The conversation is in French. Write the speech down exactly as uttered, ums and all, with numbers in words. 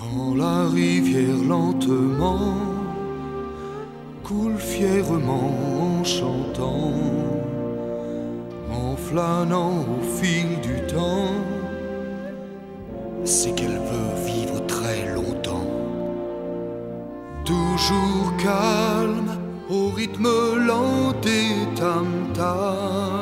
Quand la rivière lentement coule fièrement en chantant, en flânant au fil du temps, c'est qu'elle veut vivre très longtemps. Toujours calme, au rythme lent des tam-tams,